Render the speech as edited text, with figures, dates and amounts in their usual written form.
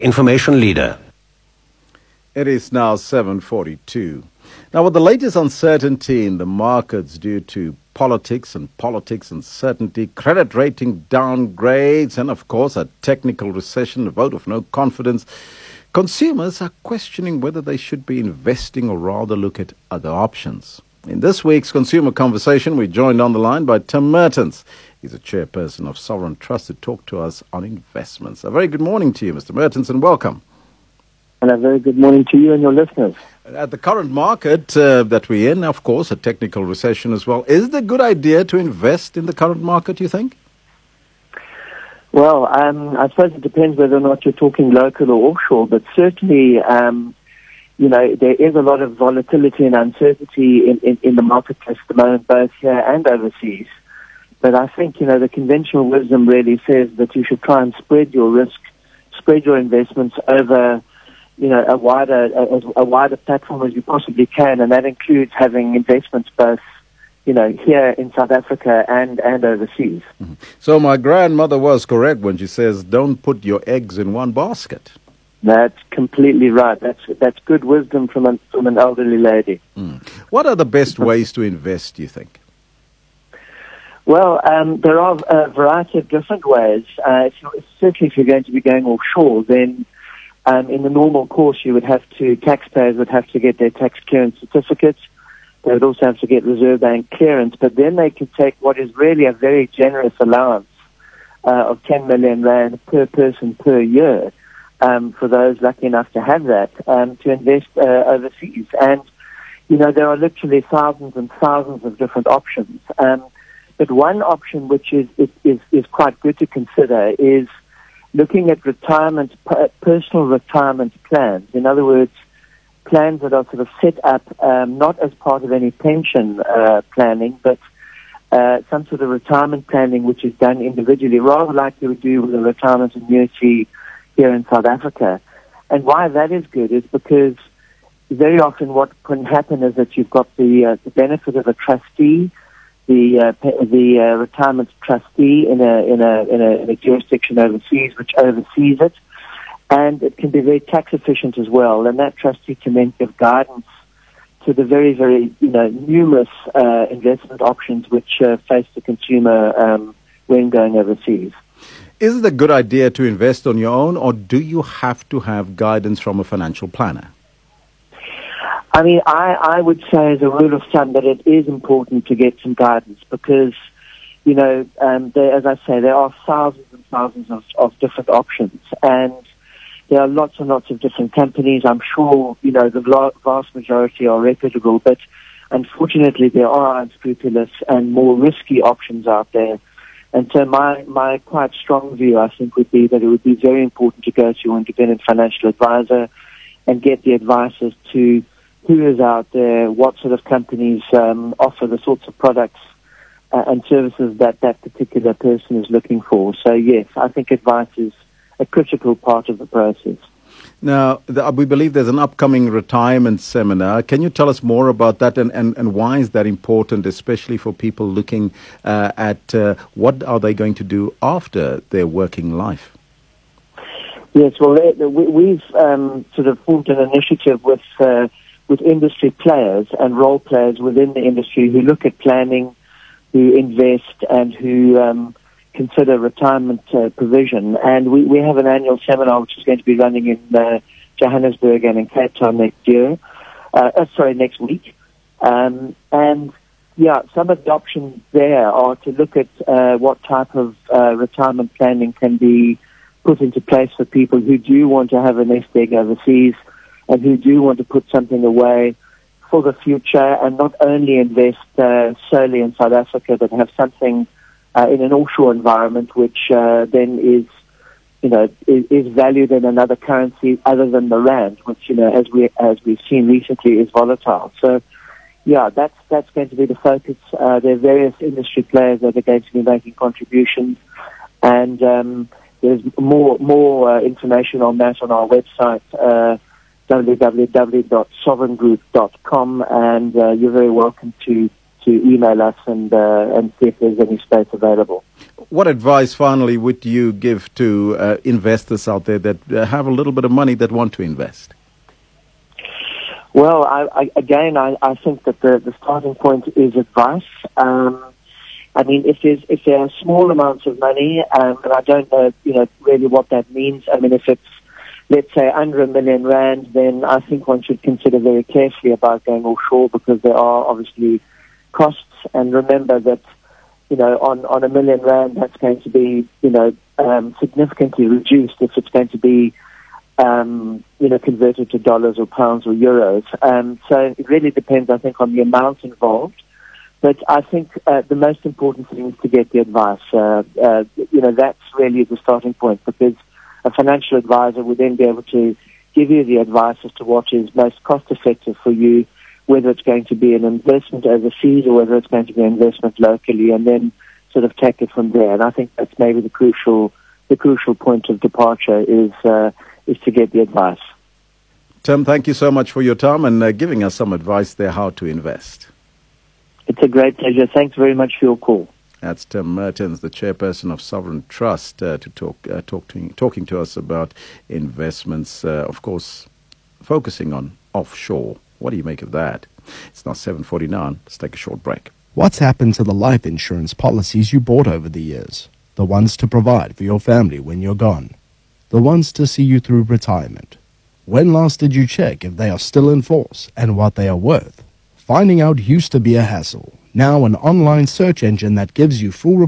Information leader. It is now 7:42. Now, with the latest uncertainty in the markets due to politics uncertainty, credit rating downgrades, and of course a technical recession, a vote of no confidence, consumers are questioning whether they should be investing or rather look at other options. In this week's Consumer Conversation, we're joined on the line by Tim Mertens. He's a chairperson of Sovereign Trust to talk to us on investments. A very good morning to you, Mr. Mertens, and welcome. And a very good morning to you and your listeners. At the current market that we're in, of course, a technical recession as well, is it a good idea to invest in the current market, you think? Well, I suppose it depends whether or not you're talking local or offshore, but certainly, there is a lot of volatility and uncertainty in the marketplace at the moment, both here and overseas. But I think, the conventional wisdom really says that you should try and spread your risk, spread your investments over a wider platform as you possibly can, and that includes having investments both, here in South Africa and overseas. Mm-hmm. So my grandmother was correct when she says, don't put your eggs in one basket. That's completely right. That's good wisdom from an elderly lady. Mm. What are the best ways to invest, do you think? Well, there are a variety of different ways. Certainly if you're going to be going offshore, then in the normal course, taxpayers would have to get their tax clearance certificates. They would also have to get Reserve Bank clearance, but then they could take what is really a very generous allowance of 10 million rand per person per year for those lucky enough to have that to invest overseas. And, there are literally thousands and thousands of different options. But one option which is quite good to consider is looking at personal retirement plans. In other words, plans that are sort of set up not as part of any pension planning, but some sort of retirement planning which is done individually, rather like you would do with a retirement annuity here in South Africa. And why that is good is because very often what can happen is that you've got the benefit of a trustee, the retirement trustee in a jurisdiction overseas which oversees it, and it can be very tax efficient as well. And that trustee can then give guidance to the very, very numerous investment options which face the consumer when going overseas. Is it a good idea to invest on your own, or do you have to have guidance from a financial planner? I mean, I would say as a rule of thumb that it is important to get some guidance because, as I say, there are thousands and thousands of different options, and there are lots and lots of different companies. I'm sure, the vast majority are reputable, but unfortunately there are unscrupulous and more risky options out there. And so my quite strong view, I think, would be that it would be very important to go to your independent financial advisor and get the advice as to who is out there, what sort of companies offer the sorts of products and services that particular person is looking for. So, yes, I think advice is a critical part of the process. Now, we believe there's an upcoming retirement seminar. Can you tell us more about that and why is that important, especially for people looking at what are they going to do after their working life? Yes, well, we've sort of formed an initiative with industry players and role players within the industry who look at planning, who invest, and who consider retirement provision. And we have an annual seminar which is going to be running in Johannesburg and in Cape Town next week. And some of the options there are to look at what type of retirement planning can be put into place for people who do want to have a nest egg overseas and who do want to put something away for the future and not only invest solely in South Africa, but have something in an offshore environment, which then is valued in another currency other than the rand, which as we've seen recently is volatile. So, that's going to be the focus. There are various industry players that are going to be making contributions, and there's more information on that on our website. www.sovereigngroup.com, and you're very welcome to to email us and see if there's any space available. What advice, finally, would you give to investors out there that have a little bit of money that want to invest? Well, I think that the starting point is advice. I mean, if there are small amounts of money, and I don't know, really what that means. I mean, if it's, let's say, under R1 million, then I think one should consider very carefully about going offshore, because there are obviously costs. And remember that, on R1 million, that's going to be, significantly reduced if it's going to be, converted to dollars or pounds or euros. So it really depends, I think, on the amount involved. But I think the most important thing is to get the advice. That's really the starting point, because a financial advisor would then be able to give you the advice as to what is most cost-effective for you, whether it's going to be an investment overseas or whether it's going to be an investment locally, and then sort of take it from there. And I think that's maybe the crucial point of departure is to get the advice. Tim, thank you so much for your time and giving us some advice there how to invest. It's a great pleasure. Thanks very much for your call. That's Tim Mertens, the chairperson of Sovereign Trust, talking to us about investments, of course, focusing on offshore. What do you make of that? It's now 7:49. Let's take a short break. What's happened to the life insurance policies you bought over the years? The ones to provide for your family when you're gone. The ones to see you through retirement. When last did you check if they are still in force and what they are worth? Finding out used to be a hassle. Now an online search engine that gives you full